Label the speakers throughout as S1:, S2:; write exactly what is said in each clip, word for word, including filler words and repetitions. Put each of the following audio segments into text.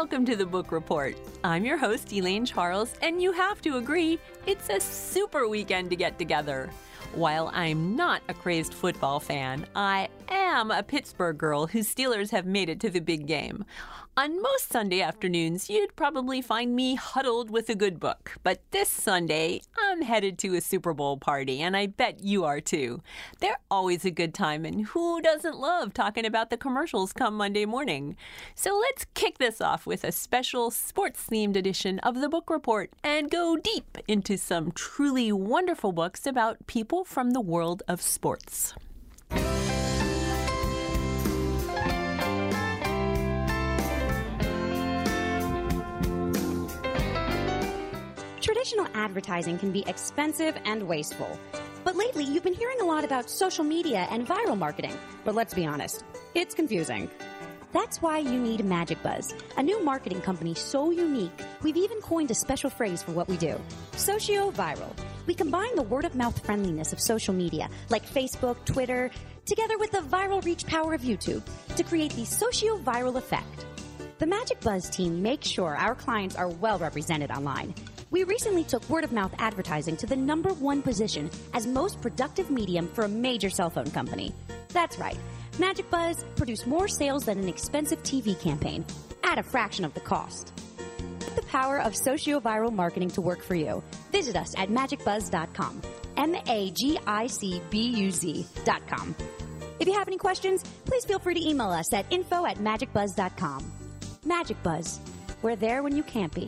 S1: Welcome to the Book Report. I'm your host, Elaine Charles, and you have to agree, it's a super weekend to get together. While I'm not a crazed football fan, I am a Pittsburgh girl whose Steelers have made it to the big game. On most Sunday afternoons, you'd probably find me huddled with a good book. But this Sunday, I'm headed to a Super Bowl party, and I bet you are too. They're always a good time, and who doesn't love talking about the commercials come Monday morning? So let's kick this off with a special sports-themed edition of the Book Report and go deep into some truly wonderful books about people from the world of sports.
S2: Traditional advertising can be expensive and wasteful. But lately, you've been hearing a lot about social media and viral marketing. But let's be honest, it's confusing. That's why you need Magic Buzz, a new marketing company so unique, we've even coined a special phrase for what we do, socio-viral. We combine the word-of-mouth friendliness of social media, like Facebook, Twitter, together with the viral reach power of YouTube to create the socio-viral effect. The Magic Buzz team makes sure our clients are well represented online. We recently took word-of-mouth advertising to the number one position as most productive medium for a major cell phone company. That's right. Magic Buzz produced more sales than an expensive T V campaign at a fraction of the cost. Put the power of socio-viral marketing to work for you. Visit us at magic buzz dot com. M A G I C B U Z dot com. If you have any questions, please feel free to email us at info at magic buzz dot com. Magic Buzz. We're there when you can't be.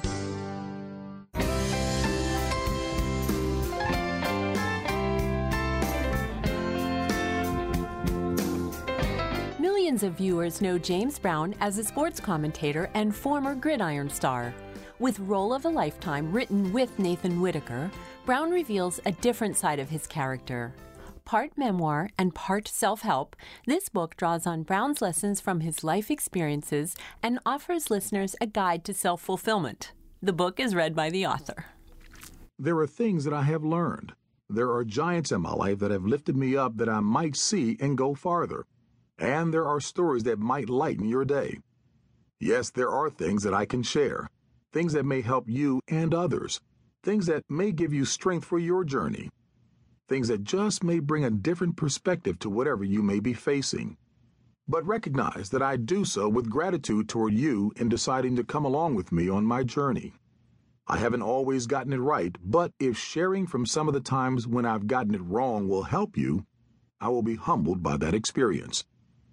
S1: Millions of viewers know James Brown as a sports commentator and former gridiron star. With Role of a Lifetime written with Nathan Whitaker, Brown reveals a different side of his character. Part memoir and part self-help, this book draws on Brown's lessons from his life experiences and offers listeners a guide to self-fulfillment. The book is read by the author.
S3: There are things that I have learned. There are giants in my life that have lifted me up that I might see and go farther. And there are stories that might lighten your day. Yes, there are things that I can share, things that may help you and others, things that may give you strength for your journey, things that just may bring a different perspective to whatever you may be facing. But recognize that I do so with gratitude toward you in deciding to come along with me on my journey. I haven't always gotten it right, but if sharing from some of the times when I've gotten it wrong will help you, I will be humbled by that experience.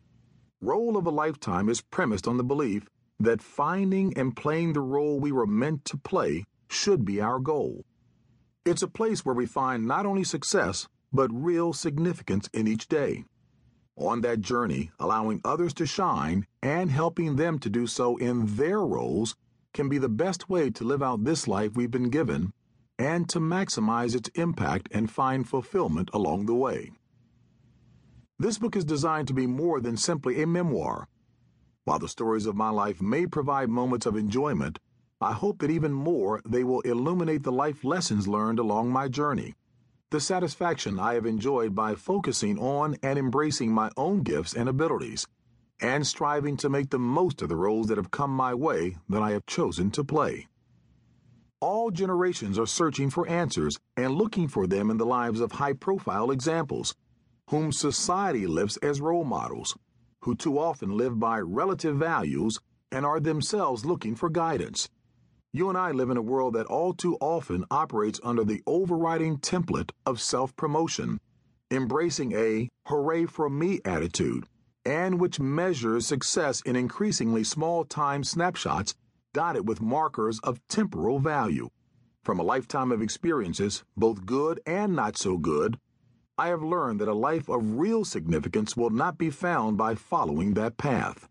S3: Role of a Lifetime is premised on the belief that finding and playing the role we were meant to play should be our goal. It's a place where we find not only success, but real significance in each day. On that journey, allowing others to shine and helping them to do so in their roles can be the best way to live out this life we've been given and to maximize its impact and find fulfillment along the way. This book is designed to be more than simply a memoir. While the stories of my life may provide moments of enjoyment, I hope that even more they will illuminate the life lessons learned along my journey, the satisfaction I have enjoyed by focusing on and embracing my own gifts and abilities, and striving to make the most of the roles that have come my way that I have chosen to play. All generations are searching for answers and looking for them in the lives of high-profile examples, whom society lifts as role models, who too often live by relative values and are themselves looking for guidance. You and I live in a world that all too often operates under the overriding template of self-promotion, embracing a hooray for me attitude, and which measures success in increasingly small-time snapshots dotted with markers of temporal value. From a lifetime of experiences, both good and not so good, I have learned that a life of real significance will not be found by following that path.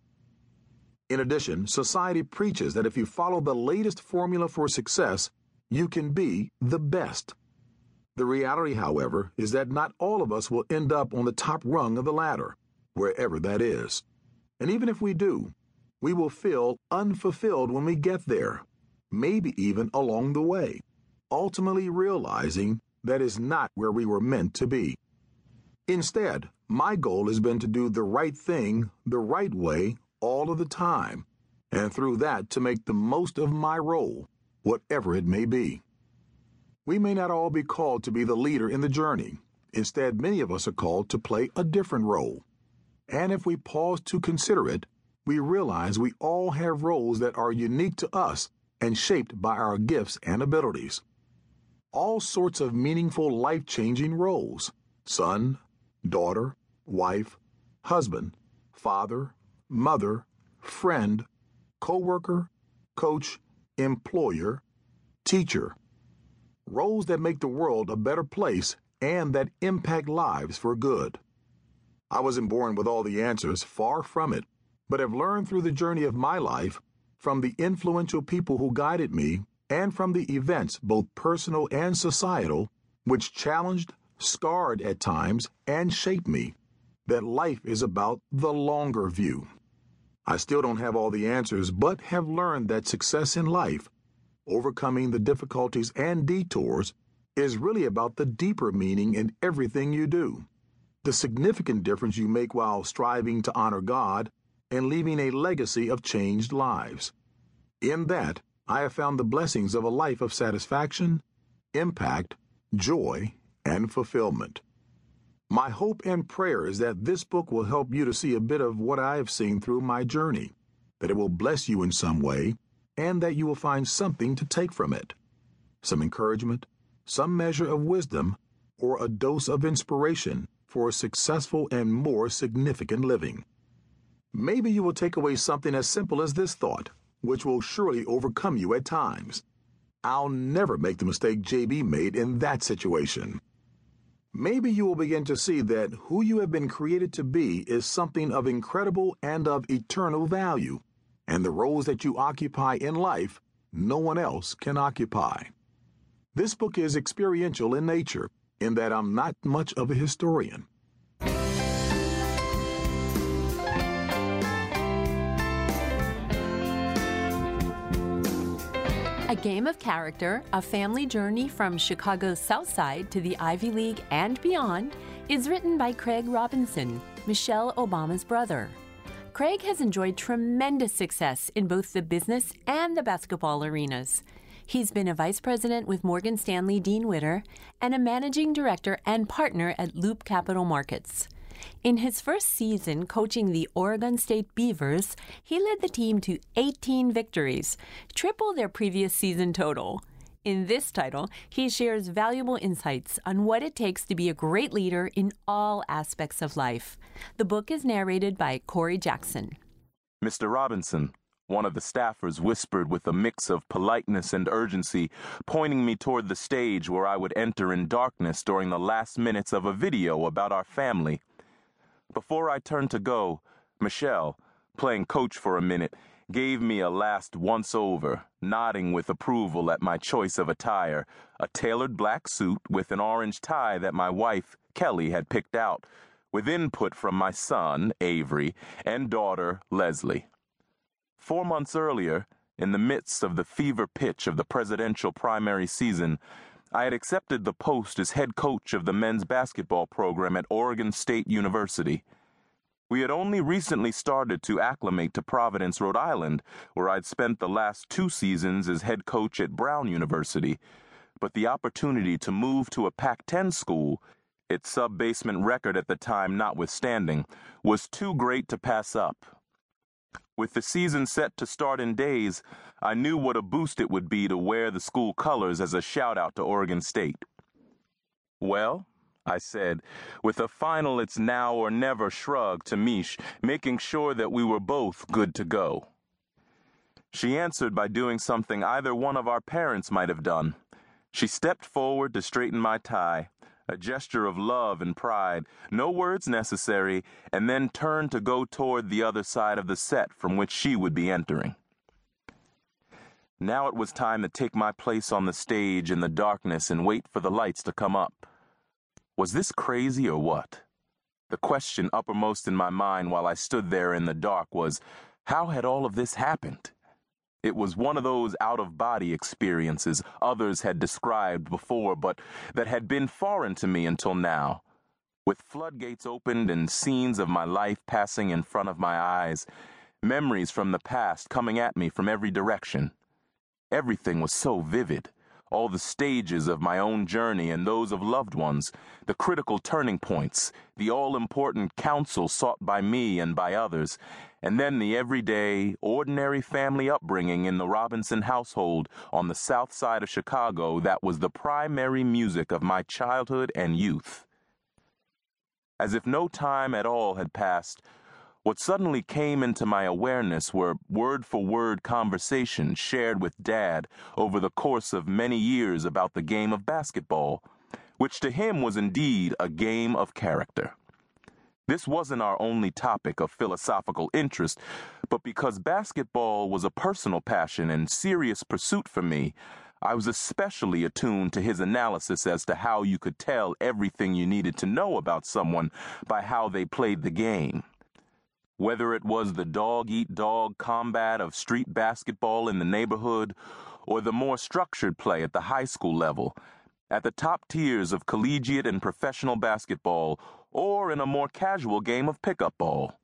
S3: In addition, society preaches that if you follow the latest formula for success, you can be the best. The reality, however, is that not all of us will end up on the top rung of the ladder, wherever that is. And even if we do, we will feel unfulfilled when we get there, maybe even along the way, ultimately realizing that is not where we were meant to be. Instead, my goal has been to do the right thing the right way all of the time, and through that to make the most of my role, whatever it may be. We may not all be called to be the leader in the journey. Instead, many of us are called to play a different role. And if we pause to consider it, we realize we all have roles that are unique to us and shaped by our gifts and abilities. All sorts of meaningful, life-changing roles: son, daughter, wife, husband, father, mother, friend, co-worker, coach, employer, teacher. Roles that make the world a better place and that impact lives for good. I wasn't born with all the answers, far from it, but have learned through the journey of my life, from the influential people who guided me, and from the events, both personal and societal, which challenged, scarred at times, and shaped me, that life is about the longer view. I still don't have all the answers, but have learned that success in life, overcoming the difficulties and detours, is really about the deeper meaning in everything you do, the significant difference you make while striving to honor God and leaving a legacy of changed lives. In that, I have found the blessings of a life of satisfaction, impact, joy, and fulfillment. My hope and prayer is that this book will help you to see a bit of what I have seen through my journey, that it will bless you in some way, and that you will find something to take from it. Some encouragement, some measure of wisdom, or a dose of inspiration for a successful and more significant living. Maybe you will take away something as simple as this thought, which will surely overcome you at times. I'll never make the mistake J B made in that situation. Maybe you will begin to see that who you have been created to be is something of incredible and of eternal value, and the roles that you occupy in life, no one else can occupy. This book is experiential in nature, in that I'm not much of a historian.
S1: A Game of Character, a family journey from Chicago's South Side to the Ivy League and beyond, is written by Craig Robinson, Michelle Obama's brother. Craig has enjoyed tremendous success in both the business and the basketball arenas. He's been a vice president with Morgan Stanley Dean Witter and a managing director and partner at Loop Capital Markets. In his first season coaching the Oregon State Beavers, he led the team to eighteen victories, triple their previous season total. In this title, he shares valuable insights on what it takes to be a great leader in all aspects of life. The book is narrated by Corey Jackson.
S4: Mister Robinson, one of the staffers whispered with a mix of politeness and urgency, pointing me toward the stage where I would enter in darkness during the last minutes of a video about our family. Before I turned to go, Michelle, playing coach for a minute, gave me a last once-over, nodding with approval at my choice of attire, a tailored black suit with an orange tie that my wife, Kelly, had picked out, with input from my son, Avery, and daughter, Leslie. Four months earlier, in the midst of the fever pitch of the presidential primary season, I had accepted the post as head coach of the men's basketball program at Oregon State University. We had only recently started to acclimate to Providence, Rhode Island, where I'd spent the last two seasons as head coach at Brown University, but the opportunity to move to a Pac ten school, its sub-basement record at the time notwithstanding, was too great to pass up. With the season set to start in days, I knew what a boost it would be to wear the school colors as a shout-out to Oregon State. "Well," I said, with a final it's now or never shrug to Mish, making sure that we were both good to go. She answered by doing something either one of our parents might have done. She stepped forward to straighten my tie, a gesture of love and pride, no words necessary, and then turned to go toward the other side of the set from which she would be entering. Now it was time to take my place on the stage in the darkness and wait for the lights to come up. Was this crazy or what? The question uppermost in my mind while I stood there in the dark was, how had all of this happened? It was one of those out-of-body experiences others had described before, but that had been foreign to me until now. With floodgates opened and scenes of my life passing in front of my eyes, memories from the past coming at me from every direction. Everything was so vivid. All the stages of my own journey and those of loved ones, the critical turning points, the all-important counsel sought by me and by others, and then the everyday, ordinary family upbringing in the Robinson household on the south side of Chicago that was the primary music of my childhood and youth. As if no time at all had passed, what suddenly came into my awareness were word-for-word conversations shared with Dad over the course of many years about the game of basketball, which to him was indeed a game of character. This wasn't our only topic of philosophical interest, but because basketball was a personal passion and serious pursuit for me, I was especially attuned to his analysis as to how you could tell everything you needed to know about someone by how they played the game. Whether it was the dog-eat-dog combat of street basketball in the neighborhood, or the more structured play at the high school level, at the top tiers of collegiate and professional basketball, or in a more casual game of pickup ball.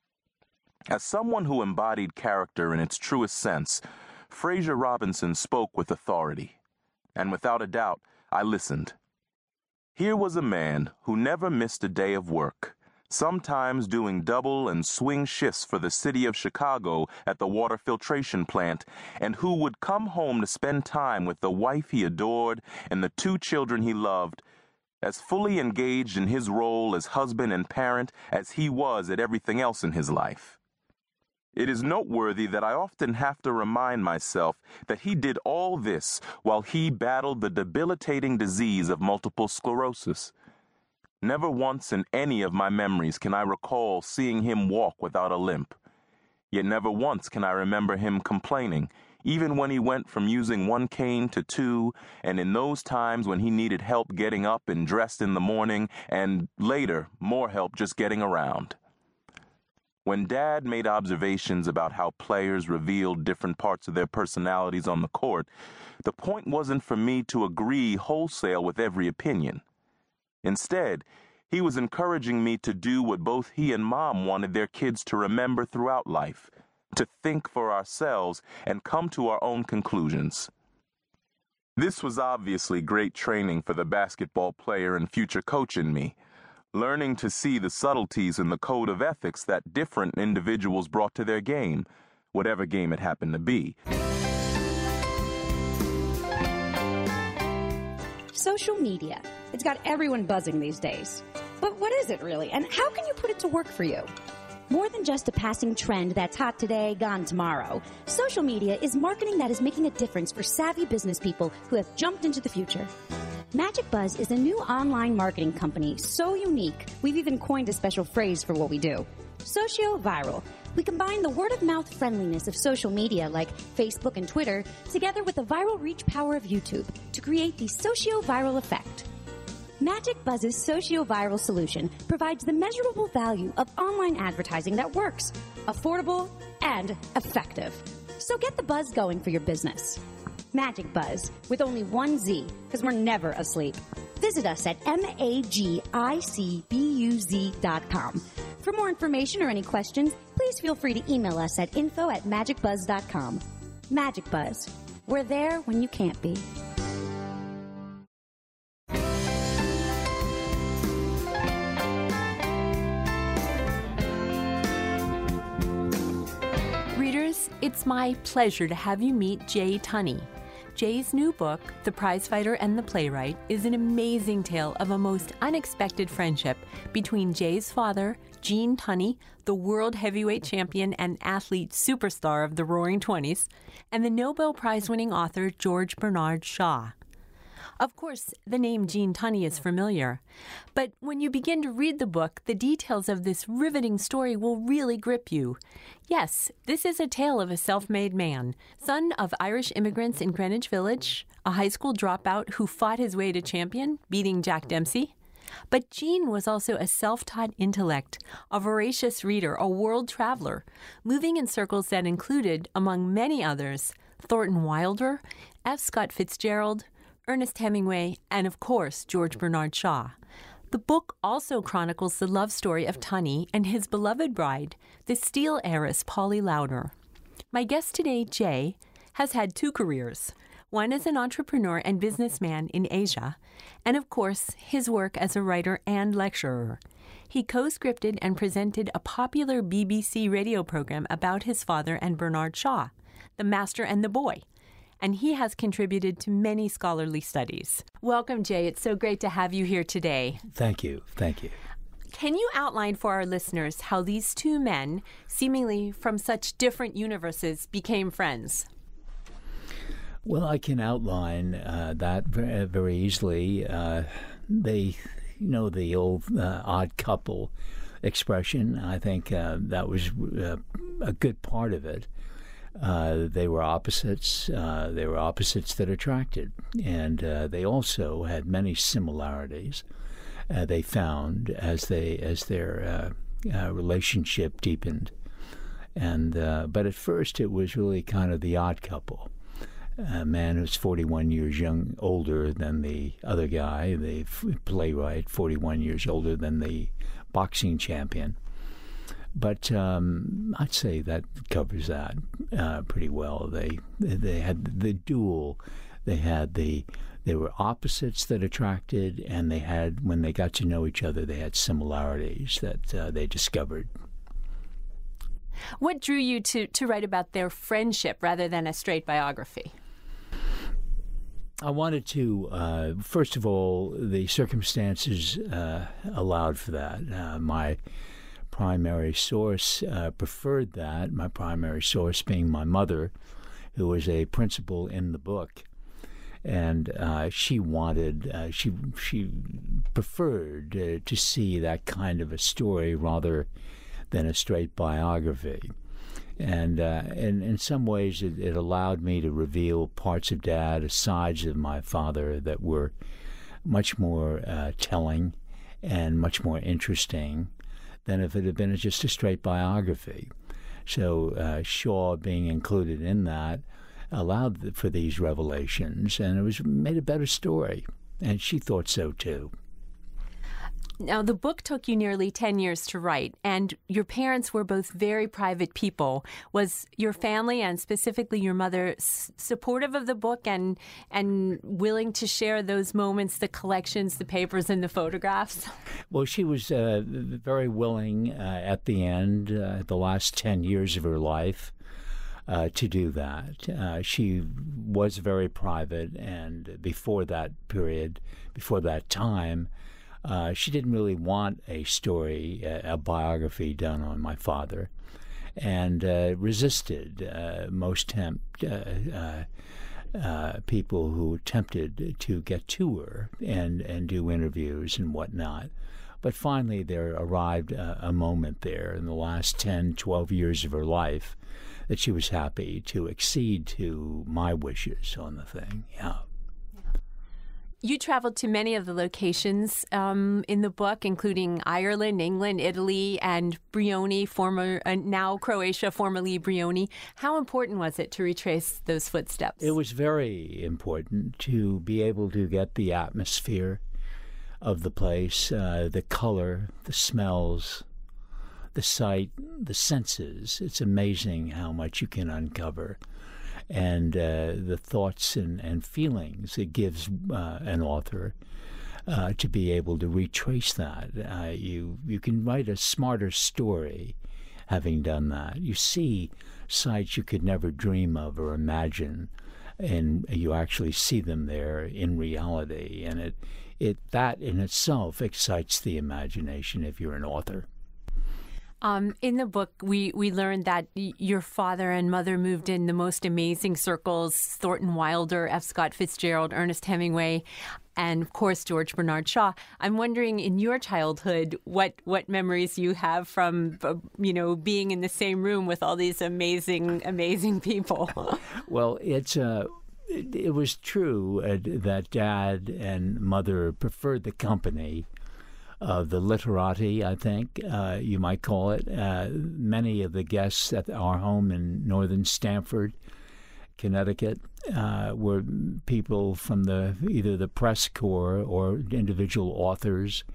S4: As someone who embodied character in its truest sense, Frazier Robinson spoke with authority, and without a doubt, I listened. Here was a man who never missed a day of work, sometimes doing double and swing shifts for the city of Chicago at the water filtration plant, and who would come home to spend time with the wife he adored and the two children he loved, as fully engaged in his role as husband and parent as he was at everything else in his life. It is noteworthy that I often have to remind myself that he did all this while he battled the debilitating disease of multiple sclerosis. Never once in any of my memories can I recall seeing him walk without a limp. Yet never once can I remember him complaining, even when he went from using one cane to two, and in those times when he needed help getting up and dressed in the morning, and later, more help just getting around. When Dad made observations about how players revealed different parts of their personalities on the court, the point wasn't for me to agree wholesale with every opinion. Instead, he was encouraging me to do what both he and Mom wanted their kids to remember throughout life, to think for ourselves and come to our own conclusions. This was obviously great training for the basketball player and future coach in me, learning to see the subtleties in the code of ethics that different individuals brought to their game, whatever game it happened to be.
S2: Social media. It's got everyone buzzing these days. But what is it really, and how can you put it to work for you? More than just a passing trend that's hot today, gone tomorrow, social media is marketing that is making a difference for savvy business people who have jumped into the future. Magic Buzz is a new online marketing company so unique, we've even coined a special phrase for what we do. Socio-viral. We combine the word-of-mouth friendliness of social media like Facebook and Twitter together with the viral reach power of YouTube to create the socio-viral effect. Magic Buzz's socio-viral solution provides the measurable value of online advertising that works, affordable, and effective. So get the buzz going for your business. Magic Buzz, with only one Z, because we're never asleep. Visit us at M A G I C B U Z dot com. For more information or any questions, please feel free to email us at info at magic buzz dot com. Magic Buzz. We're there when you can't be.
S1: Readers, it's my pleasure to have you meet Jay Tunney. Jay's new book, The Prizefighter and the Playwright, is an amazing tale of a most unexpected friendship between Jay's father, Gene Tunney, the world heavyweight champion and athlete superstar of the Roaring Twenties, and the Nobel Prize-winning author George Bernard Shaw. Of course, the name Gene Tunney is familiar, but when you begin to read the book, the details of this riveting story will really grip you. Yes, this is a tale of a self-made man, son of Irish immigrants in Greenwich Village, a high school dropout who fought his way to champion, beating Jack Dempsey. But Gene was also a self-taught intellect, a voracious reader, a world traveler, moving in circles that included, among many others, Thornton Wilder, F. Scott Fitzgerald, Ernest Hemingway, and of course, George Bernard Shaw. The book also chronicles the love story of Tunney and his beloved bride, the steel heiress Polly Lauder. My guest today, Jay, has had two careers. One as an entrepreneur and businessman in Asia, and of course, his work as a writer and lecturer. He co-scripted and presented a popular B B C radio program about his father and Bernard Shaw, The Master and the Boy, and he has contributed to many scholarly studies. Welcome, Jay. It's so great to have you here today.
S5: Thank you. Thank you.
S1: Can you outline for our listeners how these two men, seemingly from such different universes, became friends?
S5: Well, I can outline uh, that very easily. Uh, they, you know, the old uh, odd couple expression, I think uh, that was uh, a good part of it. Uh, they were opposites. Uh, they were opposites that attracted. And uh, they also had many similarities uh, they found as they as their uh, uh, relationship deepened. And uh, but at first it was really kind of the odd couple. A man who's forty-one years young, older than the other guy, the f- playwright, forty-one years older than the boxing champion. But um, I'd say that covers that uh, pretty well. They they had the dual. They had the they were opposites that attracted, and they had, when they got to know each other, they had similarities that uh, they discovered.
S1: What drew you to, to write about their friendship rather than a straight biography?
S5: I wanted to, uh, first of all, the circumstances uh, allowed for that. Uh, my primary source uh, preferred that, my primary source being my mother, who was a principal in the book. And uh, she wanted, uh, she she preferred uh, to see that kind of a story rather than a straight biography. And uh, in, in some ways, it, it allowed me to reveal parts of Dad, sides of my father that were much more uh, telling and much more interesting than if it had been just a straight biography. So uh, Shaw being included in that allowed for these revelations, and it was made a better story. And she thought so, too.
S1: Now, the book took you nearly ten years to write, and your parents were both very private people. Was your family, and specifically your mother, s- supportive of the book and and willing to share those moments, the collections, the papers, and the photographs?
S5: Well, she was uh, very willing uh, at the end, uh, the last ten years of her life, uh, to do that. Uh, she was very private, and before that period, before that time, Uh, she didn't really want a story, a, a biography done on my father, and uh, resisted uh, most tempt, uh, uh, uh, people who attempted to get to her and, and do interviews and whatnot. But finally there arrived a, a moment there in the last ten, twelve years of her life that she was happy to accede to my wishes on the thing, yeah.
S1: You traveled to many of the locations um, in the book, including Ireland, England, Italy, and Brioni, former uh, now Croatia, formerly Brioni. How important was it to retrace those footsteps?
S5: It was very important to be able to get the atmosphere of the place, uh, the color, the smells, the sight, the senses. It's amazing how much you can uncover. And uh, the thoughts and, and feelings it gives uh, an author uh, to be able to retrace that. Uh, you you can write a smarter story having done that. You see sights you could never dream of or imagine, and you actually see them there in reality. And it, it that in itself excites the imagination if you're an author.
S1: Um, in the book, we, we learned that y- your father and mother moved in the most amazing circles: Thornton Wilder, F. Scott Fitzgerald, Ernest Hemingway, and, of course, George Bernard Shaw. I'm wondering, in your childhood, what, what memories you have from, uh, you know, being in the same room with all these amazing, amazing people.
S5: Well, it's uh, it, it was true uh, that Dad and Mother preferred the company of the literati, I think uh, you might call it. Uh, many of the guests at our home in northern Stamford, Connecticut, uh, were people from the either the press corps or individual authors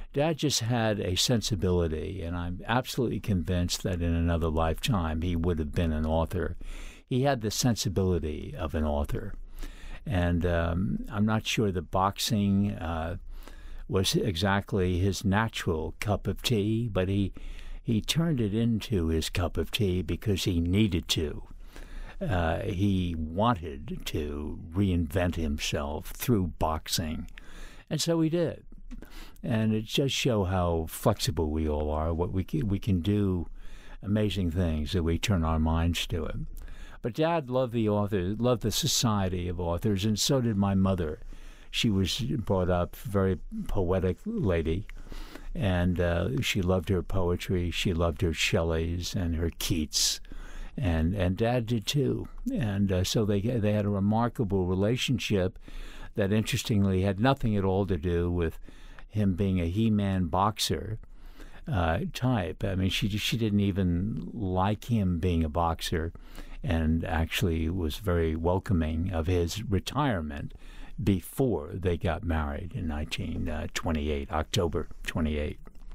S5: Dad just had a sensibility, and I'm absolutely convinced that in another lifetime he would have been an author. He had the sensibility of an author. And um, I'm not sure that boxing uh, was exactly his natural cup of tea, but he he turned it into his cup of tea because he needed to. Uh, he wanted to reinvent himself through boxing, and so he did. And it just shows how flexible we all are. What we can, we can do amazing things if we turn our minds to it. But Dad loved the author, loved the society of authors, and so did my mother. She was brought up very poetic lady, and uh, she loved her poetry. She loved her Shelleys and her Keats, and and Dad did too. And uh, so they they had a remarkable relationship that, interestingly, had nothing at all to do with him being a He-Man boxer uh, type. I mean, she she didn't even like him being a boxer, and actually was very welcoming of his retirement before they got married in nineteen twenty-eight, October twenty-eighth.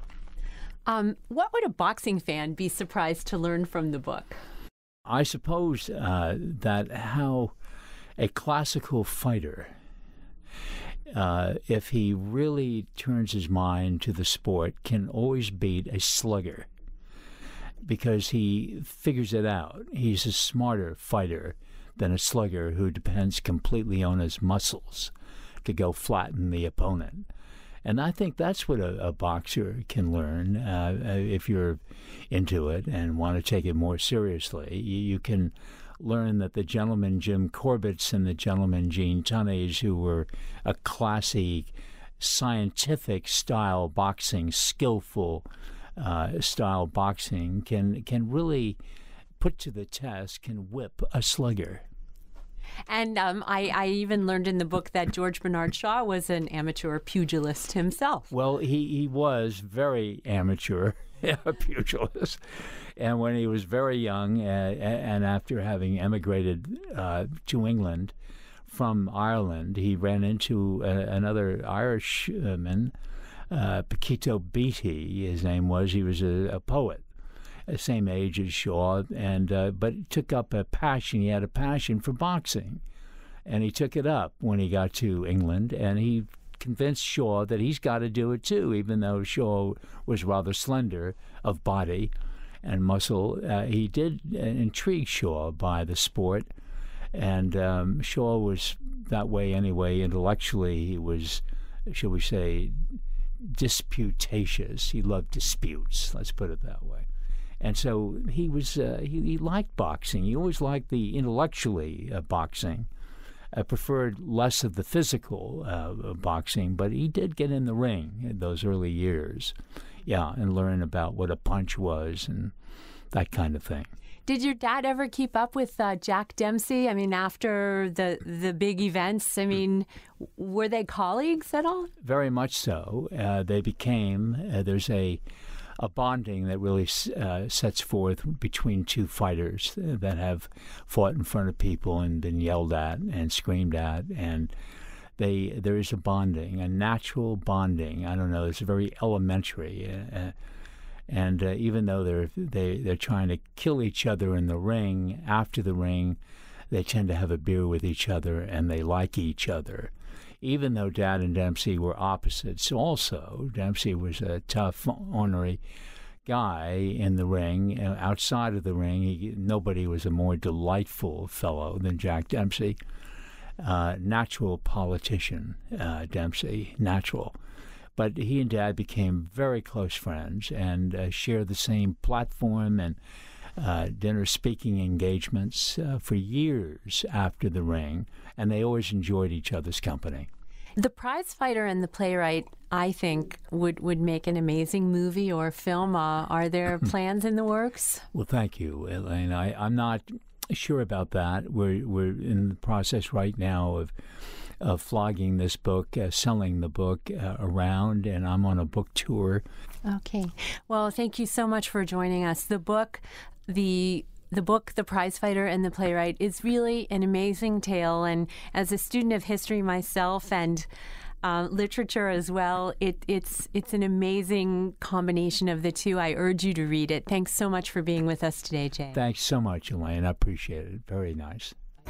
S1: Um, what would a boxing fan be surprised to learn from the book?
S5: I suppose uh, that how a classical fighter, uh, if he really turns his mind to the sport, can always beat a slugger, because he figures it out. He's a smarter fighter than a slugger who depends completely on his muscles to go flatten the opponent. And I think that's what a, a boxer can learn uh, if you're into it and want to take it more seriously. You, you can learn that the gentleman Jim Corbett's and the gentleman Gene Tunney's, who were a classy, scientific-style boxing, skillful Uh, style boxing, can can really put to the test, can whip a slugger.
S1: And um, I, I even learned in the book that George Bernard Shaw was an amateur pugilist himself.
S5: Well, he, he was very amateur pugilist. And when he was very young, uh, and after having emigrated uh, to England from Ireland, he ran into uh, another Irishman, Uh, Paquito Beatty, his name was. He was a, a poet, the same age as Shaw, and uh, but took up a passion. He had a passion for boxing, and he took it up when he got to England, and he convinced Shaw that he's got to do it too, even though Shaw was rather slender of body and muscle. Uh, he did intrigue Shaw by the sport, and um, Shaw was that way anyway. Intellectually, he was, shall we say, disputatious. He loved disputes, let's put it that way. And so he was uh, he, he liked boxing. He always liked the intellectually uh, boxing. I preferred less of the physical uh, boxing, but he did get in the ring in those early years, yeah, and learn about what a punch was and that kind of thing.
S1: Did your dad ever keep up with uh, Jack Dempsey? I mean, after the the big events, I mean, were they colleagues at all?
S5: Very much so. Uh, they became, uh, there's a a bonding that really uh, sets forth between two fighters that have fought in front of people and been yelled at and screamed at, and they there is a bonding, a natural bonding. I don't know, it's very elementary. Uh, And uh, even though they're they, they're trying to kill each other in the ring, after the ring, they tend to have a beer with each other, and they like each other. Even though Dad and Dempsey were opposites also, Dempsey was a tough, ornery guy in the ring. Outside of the ring, he, nobody was a more delightful fellow than Jack Dempsey. Uh, natural politician, uh, Dempsey, natural. But he and Dad became very close friends and uh, shared the same platform and uh, dinner speaking engagements uh, for years after the ring, and they always enjoyed each other's company.
S1: The Prize Fighter and the Playwright, I think, would, would make an amazing movie or film. Uh, are there plans in the works?
S5: Well, thank you, Elaine. I, I'm not sure about that. We're, we're in the process right now of of flogging this book, uh, selling the book uh, around, and I'm on a book tour.
S1: Okay. Well, thank you so much for joining us. The book, the the book, The Prize Fighter and the Playwright, is really an amazing tale. And as a student of history myself, and uh, literature as well. It, it's, it's an amazing combination of the two. I urge you to read it. Thanks so much for being with us today, Jay.
S5: Thanks so much, Elaine. I appreciate it. Very nice.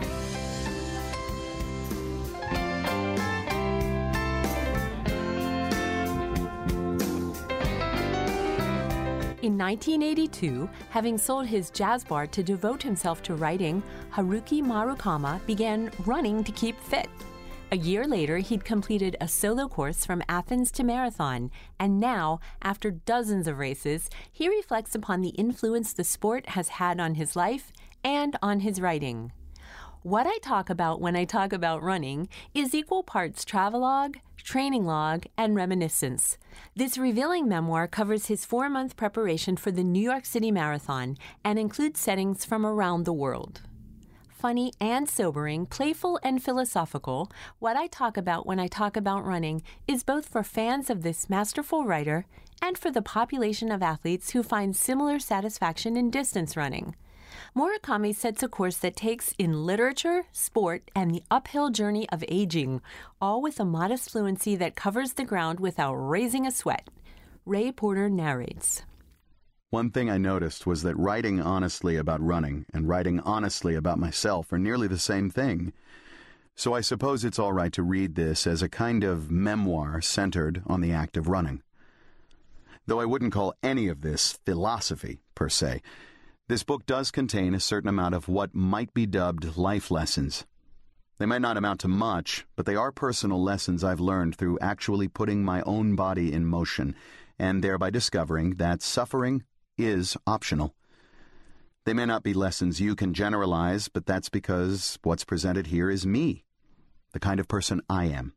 S1: In nineteen eighty-two, having sold his jazz bar to devote himself to writing, Haruki Marukama began running to keep fit. A year later, he'd completed a solo course from Athens to Marathon, and now, after dozens of races, he reflects upon the influence the sport has had on his life and on his writing. What I talk about when I talk about running is equal parts travelogue, training log, and reminiscence. This revealing memoir covers his four-month preparation for the New York City Marathon and includes settings from around the world. Funny and sobering, playful and philosophical, what I talk about when I talk about running is both for fans of this masterful writer and for the population of athletes who find similar satisfaction in distance running. Murakami sets a course that takes in literature, sport, and the uphill journey of aging, all with a modest fluency that covers the ground without raising a sweat. Ray Porter narrates.
S6: One thing I noticed was that writing honestly about running and writing honestly about myself are nearly the same thing. So I suppose it's all right to read this as a kind of memoir centered on the act of running. Though I wouldn't call any of this philosophy, per se. This book does contain a certain amount of what might be dubbed life lessons. They might not amount to much, but they are personal lessons I've learned through actually putting my own body in motion, and thereby discovering that suffering is optional. They may not be lessons you can generalize, but that's because what's presented here is me, the kind of person I am.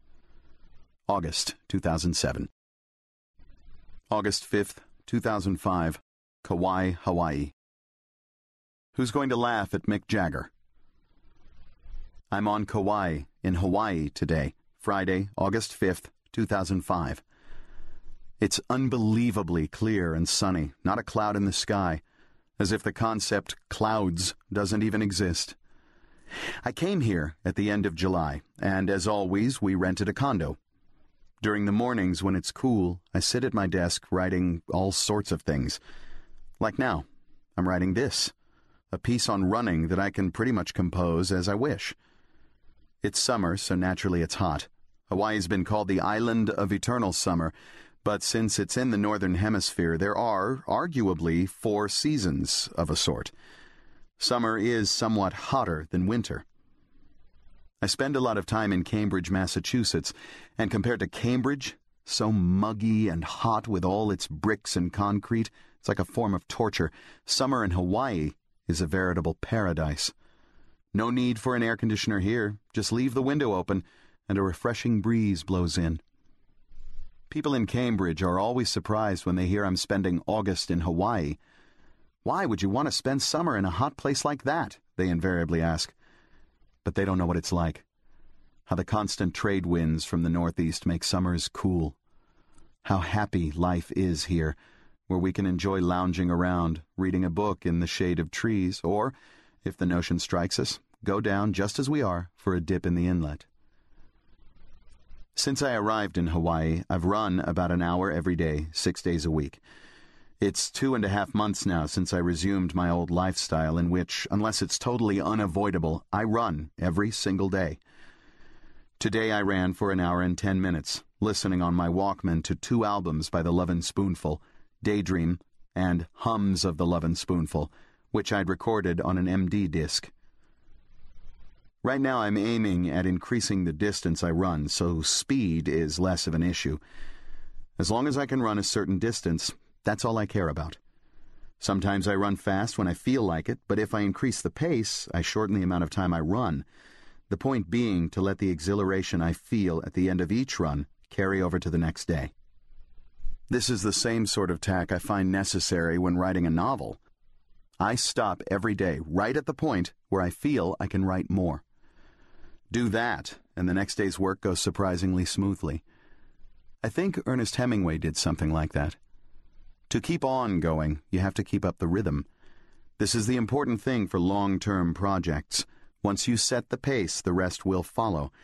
S6: August two thousand seven. August fifth, two thousand five, Kauai, Hawaii. Who's going to laugh at Mick Jagger? I'm on Kauai, in Hawaii today, Friday, August fifth, two thousand five. It's unbelievably clear and sunny, not a cloud in the sky, as if the concept clouds doesn't even exist. I came here at the end of July, and as always, we rented a condo. During the mornings when it's cool, I sit at my desk writing all sorts of things. Like now, I'm writing this. A piece on running that I can pretty much compose as I wish. It's summer, so naturally it's hot. Hawaii's been called the island of eternal summer, but since it's in the northern hemisphere, there are, arguably, four seasons of a sort. Summer is somewhat hotter than winter. I spend a lot of time in Cambridge, Massachusetts, and compared to Cambridge, so muggy and hot with all its bricks and concrete, it's like a form of torture. Summer in Hawaii is a veritable paradise. No need for an air conditioner here. Just leave the window open, and a refreshing breeze blows in. People in Cambridge are always surprised when they hear I'm spending August in Hawaii. Why would you want to spend summer in a hot place like that? They invariably ask. But they don't know what it's like. How the constant trade winds from the northeast make summers cool. How happy life is here, where we can enjoy lounging around, reading a book in the shade of trees, or, if the notion strikes us, go down just as we are for a dip in the inlet. Since I arrived in Hawaii, I've run about an hour every day, six days a week. It's two and a half months now since I resumed my old lifestyle in which, unless it's totally unavoidable, I run every single day. Today I ran for an hour and ten minutes, listening on my Walkman to two albums by the Lovin' Spoonful, Daydream, and Hums of the Lovin' Spoonful, which I'd recorded on an M D disc. Right now I'm aiming at increasing the distance I run, so speed is less of an issue. As long as I can run a certain distance, that's all I care about. Sometimes I run fast when I feel like it, but if I increase the pace, I shorten the amount of time I run. The point being to let the exhilaration I feel at the end of each run carry over to the next day. This is the same sort of tack I find necessary when writing a novel. I stop every day right at the point where I feel I can write more. Do that, and the next day's work goes surprisingly smoothly. I think Ernest Hemingway did something like that. To keep on going, you have to keep up the rhythm. This is the important thing for long-term projects. Once you set the pace, the rest will follow.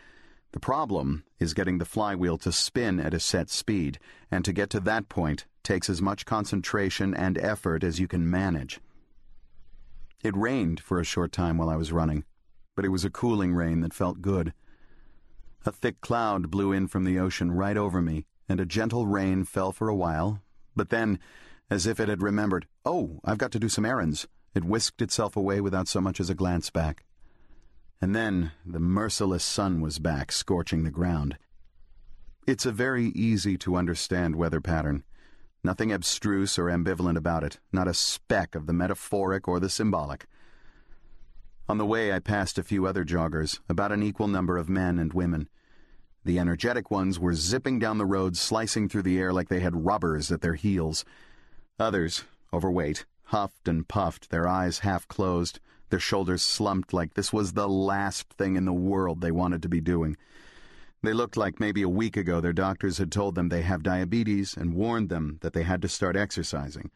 S6: The problem is getting the flywheel to spin at a set speed, and to get to that point takes as much concentration and effort as you can manage. It rained for a short time while I was running, but it was a cooling rain that felt good. A thick cloud blew in from the ocean right over me, and a gentle rain fell for a while, but then, as if it had remembered, "Oh, I've got to do some errands," it whisked itself away without so much as a glance back. And then the merciless sun was back, scorching the ground. It's a very easy-to-understand weather pattern. Nothing abstruse or ambivalent about it, not a speck of the metaphoric or the symbolic. On the way, I passed a few other joggers, about an equal number of men and women. The energetic ones were zipping down the road, slicing through the air like they had rubbers at their heels. Others, overweight, huffed and puffed, their eyes half closed, their shoulders slumped like this was the last thing in the world they wanted to be doing. They looked like maybe a week ago their doctors had told them they have diabetes and warned them that they had to start exercising.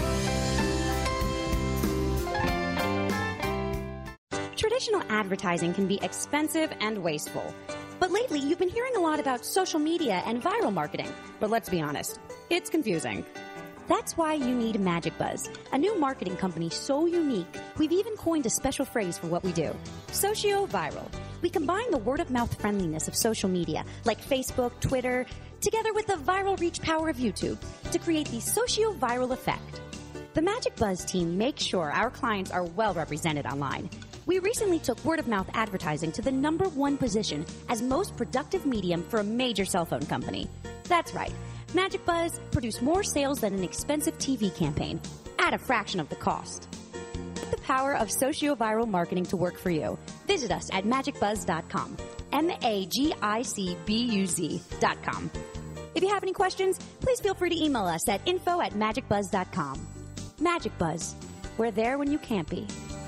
S2: Traditional advertising can be expensive and wasteful. But lately, you've been hearing a lot about social media and viral marketing. But let's be honest, it's confusing. That's why you need Magic Buzz, a new marketing company so unique, we've even coined a special phrase for what we do: socio-viral. We combine the word-of-mouth friendliness of social media, like Facebook, Twitter, together with the viral reach power of YouTube to create the socio-viral effect. The Magic Buzz team makes sure our clients are well represented online. We recently took word-of-mouth advertising to the number one position as most productive medium for a major cell phone company. That's right. Magic Buzz produced more sales than an expensive T V campaign at a fraction of the cost. Put the power of socio-viral marketing to work for you. Visit us at magic buzz dot com. M A G I C B U Z dot com. If you have any questions, please feel free to email us at info at magic buzz dot com. Magic Buzz. We're there when you can't be.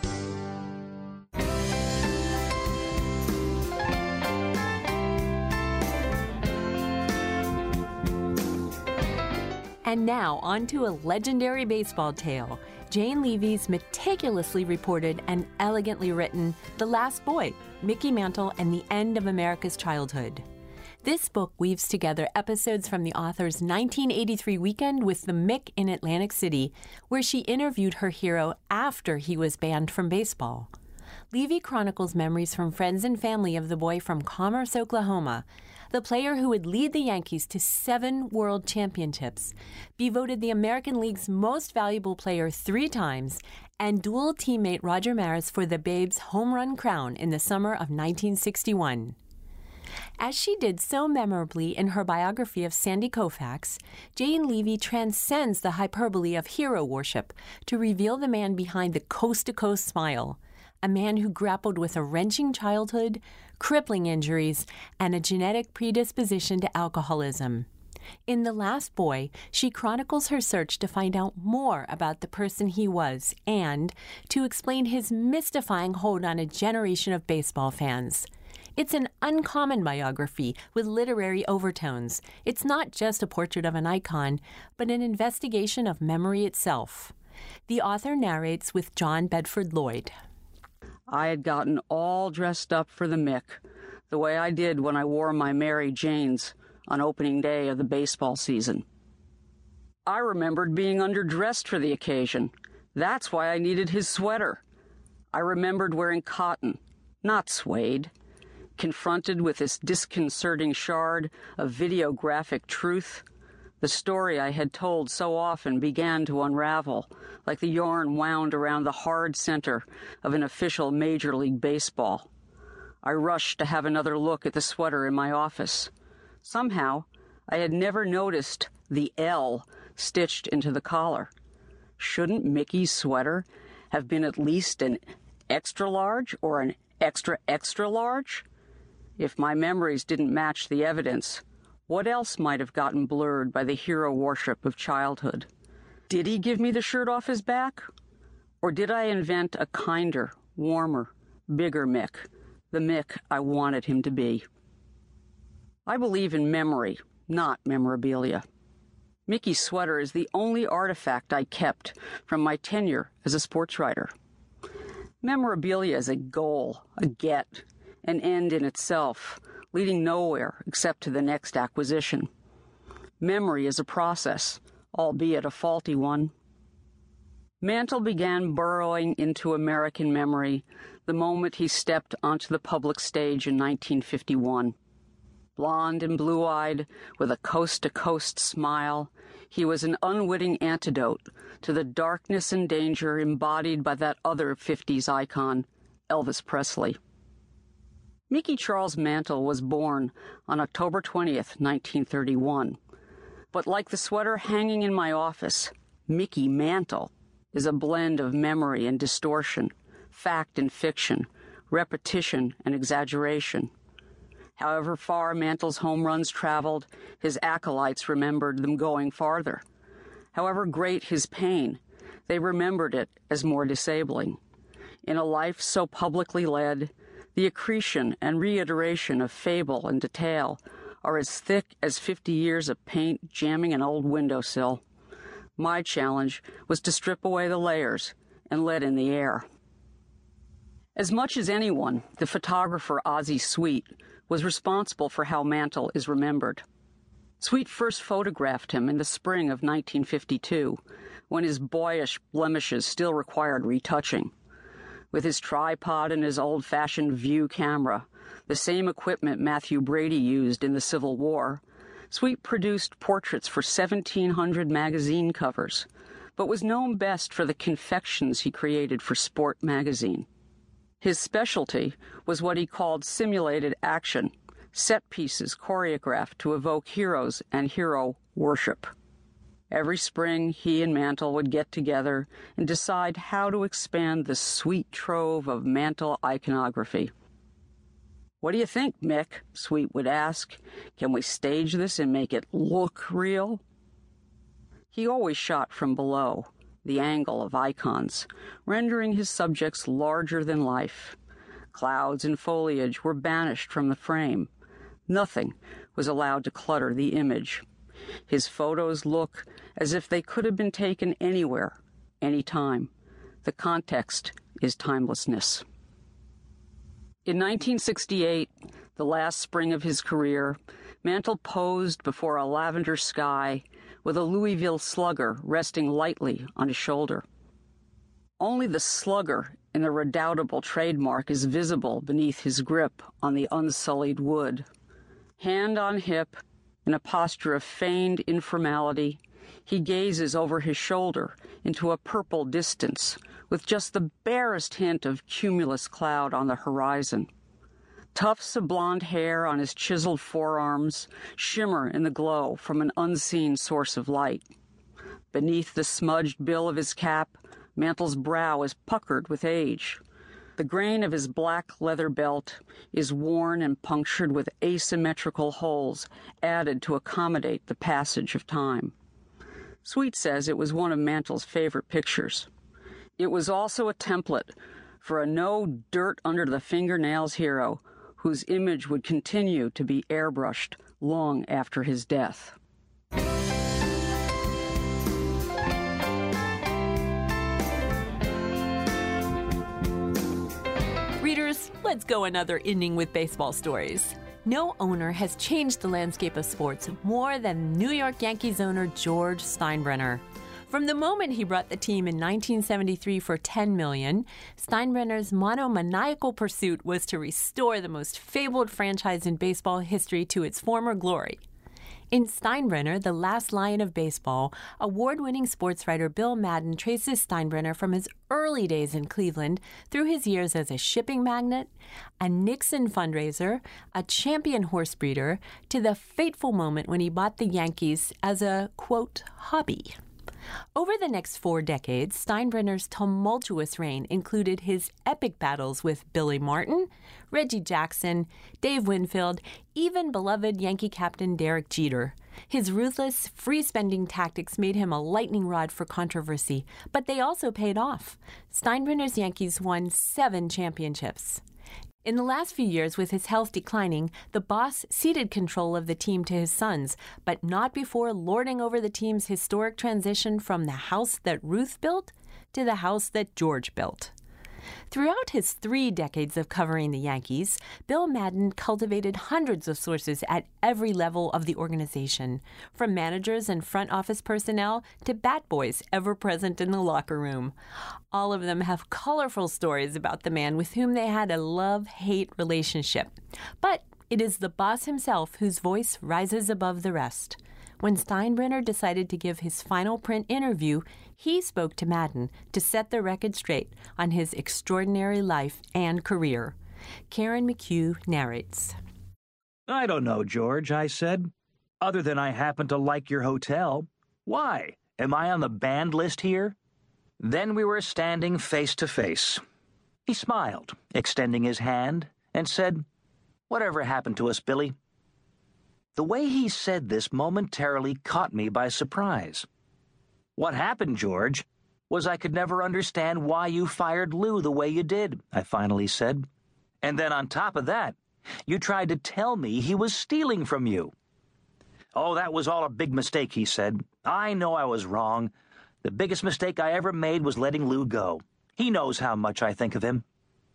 S1: And now, on to a legendary baseball tale, Jane Leavy's meticulously reported and elegantly written The Last Boy, Mickey Mantle and the End of America's Childhood. This book weaves together episodes from the author's nineteen eighty-three weekend with the Mick in Atlantic City, where she interviewed her hero after he was banned from baseball. Levy chronicles memories from friends and family of the boy from Commerce, Oklahoma, the player who would lead the Yankees to seven world championships, be voted the American League's most valuable player three times, and dual teammate Roger Maris for the Babes home run crown in the summer of nineteen sixty-one. As she did so memorably in her biography of Sandy Koufax, Jane Levy transcends the hyperbole of hero worship to reveal the man behind the coast-to-coast smile, a man who grappled with a wrenching childhood, crippling injuries, and a genetic predisposition to alcoholism. In The Last Boy, she chronicles her search to find out more about the person he was and to explain his mystifying hold on a generation of baseball fans. It's an uncommon biography with literary overtones. It's not just a portrait of an icon, but an investigation of memory itself. The author narrates with John Bedford Lloyd.
S7: I had gotten all dressed up for the Mick, the way I did when I wore my Mary Janes on opening day of the baseball season. I remembered being underdressed for the occasion. That's why I needed his sweater. I remembered wearing cotton, not suede. Confronted with this disconcerting shard of videographic truth, the story I had told so often began to unravel, like the yarn wound around the hard center of an official Major League Baseball. I rushed to have another look at the sweater in my office. Somehow, I had never noticed the L stitched into the collar. Shouldn't Mickey's sweater have been at least an extra large or an extra extra large? If my memories didn't match the evidence, what else might have gotten blurred by the hero worship of childhood? Did he give me the shirt off his back? Or did I invent a kinder, warmer, bigger Mick, the Mick I wanted him to be? I believe in memory, not memorabilia. Mickey's sweater is the only artifact I kept from my tenure as a sports writer. Memorabilia is a goal, a get, an end in itself, leading nowhere except to the next acquisition. Memory is a process, albeit a faulty one. Mantle began burrowing into American memory the moment he stepped onto the public stage in nineteen fifty-one. Blond and blue-eyed, with a coast-to-coast smile, he was an unwitting antidote to the darkness and danger embodied by that other fifties icon, Elvis Presley. Mickey Charles Mantle was born on October twentieth, nineteen thirty-one. But like the sweater hanging in my office, Mickey Mantle is a blend of memory and distortion, fact and fiction, repetition and exaggeration. However far Mantle's home runs traveled, his acolytes remembered them going farther. However great his pain, they remembered it as more disabling. In a life so publicly led, the accretion and reiteration of fable and detail are as thick as fifty years of paint jamming an old windowsill. My challenge was to strip away the layers and let in the air. As much as anyone, the photographer Ozzie Sweet was responsible for how Mantle is remembered. Sweet first photographed him in the spring of nineteen fifty-two, when his boyish blemishes still required retouching. With his tripod and his old-fashioned View camera, the same equipment Matthew Brady used in the Civil War, Sweet produced portraits for seventeen hundred magazine covers, but was known best for the confections he created for Sport magazine. His specialty was what he called simulated action, set pieces choreographed to evoke heroes and hero worship. Every spring, he and Mantle would get together and decide how to expand the sweet trove of Mantle iconography. "What do you think, Mick?" Sweet would ask. "Can we stage this and make it look real?" He always shot from below, the angle of icons, rendering his subjects larger than life. Clouds and foliage were banished from the frame. Nothing was allowed to clutter the image. His photos look as if they could have been taken anywhere, anytime. The context is timelessness. In nineteen sixty-eight, the last spring of his career, Mantle posed before a lavender sky with a Louisville Slugger resting lightly on his shoulder. Only the Slugger in the redoubtable trademark is visible beneath his grip on the unsullied wood. Hand on hip, in a posture of feigned informality, he gazes over his shoulder into a purple distance with just the barest hint of cumulus cloud on the horizon. Tufts of blonde hair on his chiseled forearms shimmer in the glow from an unseen source of light. Beneath the smudged bill of his cap, Mantle's brow is puckered with age. The grain of his black leather belt is worn and punctured with asymmetrical holes added to accommodate the passage of time. Sweet says it was one of Mantle's favorite pictures. It was also a template for a no-dirt-under-the-fingernails hero whose image would continue to be airbrushed long after his death.
S1: Readers, let's go another inning with baseball stories. No owner has changed the landscape of sports more than New York Yankees owner George Steinbrenner. From the moment he brought the team in nineteen seventy-three for ten million dollars, Steinbrenner's monomaniacal pursuit was to restore the most fabled franchise in baseball history to its former glory. In Steinbrenner, The Last Lion of Baseball, award-winning sports writer Bill Madden traces Steinbrenner from his early days in Cleveland through his years as a shipping magnate, a Nixon fundraiser, a champion horse breeder, to the fateful moment when he bought the Yankees as a, quote, hobby. Over the next four decades, Steinbrenner's tumultuous reign included his epic battles with Billy Martin, Reggie Jackson, Dave Winfield, even beloved Yankee captain Derek Jeter. His ruthless, free-spending tactics made him a lightning rod for controversy, but they also paid off. Steinbrenner's Yankees won seven championships. In the last few years, with his health declining, the boss ceded control of the team to his sons, but not before lording over the team's historic transition from the house that Ruth built to the house that George built. Throughout his three decades of covering the Yankees, Bill Madden cultivated hundreds of sources at every level of the organization, from managers and front office personnel to bat boys ever present in the locker room. All of them have colorful stories about the man with whom they had a love-hate relationship. But it is the boss himself whose voice rises above the rest. When Steinbrenner decided to give his final print interview, he spoke to Madden to set the record straight on his extraordinary life and career. Karen McHugh narrates.
S8: I don't know, George, I said. Other than I happen to like your hotel. Why? Am I on the banned list here? Then we were standing face to face. He smiled, extending his hand, and said, "Whatever happened to us, Billy?" The way he said this momentarily caught me by surprise. What happened, George, was I could never understand why you fired Lou the way you did, I finally said. And then on top of that, you tried to tell me he was stealing from you. Oh, that was all a big mistake, he said. I know I was wrong. The biggest mistake I ever made was letting Lou go. He knows how much I think of him.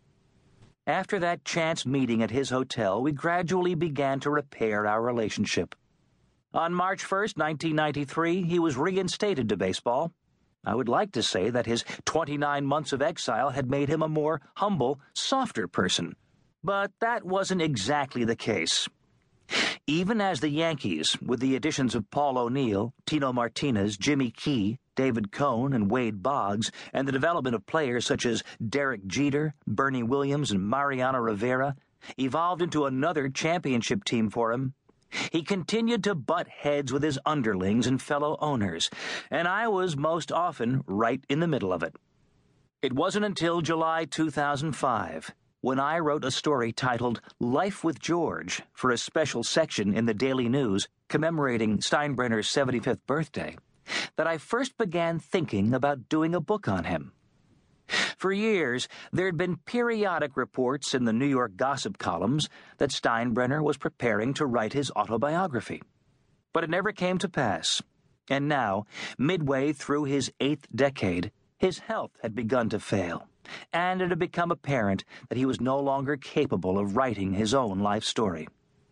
S8: After that chance meeting at his hotel, we gradually began to repair our relationship. On March first, nineteen ninety-three, he was reinstated to baseball. I would like to say that his twenty-nine months of exile had made him a more humble, softer person. But that wasn't exactly the case. Even as the Yankees, with the additions of Paul O'Neill, Tino Martinez, Jimmy Key, David Cohn, and Wade Boggs, and the development of players such as Derek Jeter, Bernie Williams, and Mariano Rivera, evolved into another championship team for him, he continued to butt heads with his underlings and fellow owners, and I was most often right in the middle of it. It wasn't until July two thousand five, when I wrote a story titled Life with George for a special section in the Daily News commemorating Steinbrenner's seventy-fifth birthday, that I first began thinking about doing a book on him. For years, there had been periodic reports in the New York gossip columns that Steinbrenner was preparing to write his autobiography. But it never came to pass, and now, midway through his eighth decade, his health had begun to fail, and it had become apparent that he was no longer capable of writing his own life story.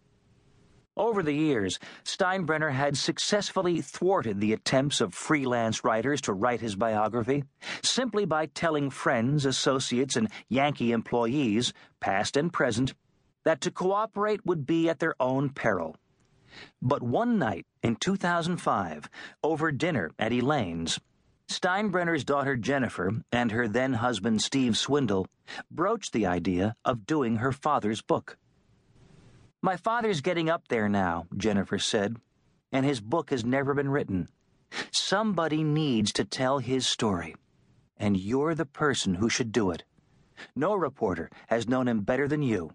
S8: Over the years, Steinbrenner had successfully thwarted the attempts of freelance writers to write his biography simply by telling friends, associates, and Yankee employees, past and present, that to cooperate would be at their own peril. But one night in two thousand five, over dinner at Elaine's, Steinbrenner's daughter Jennifer and her then-husband Steve Swindle broached the idea of doing her father's book. My father's getting up there now, Jennifer said, and his book has never been written. Somebody needs to tell his story, and you're the person who should do it. No reporter has known him better than you.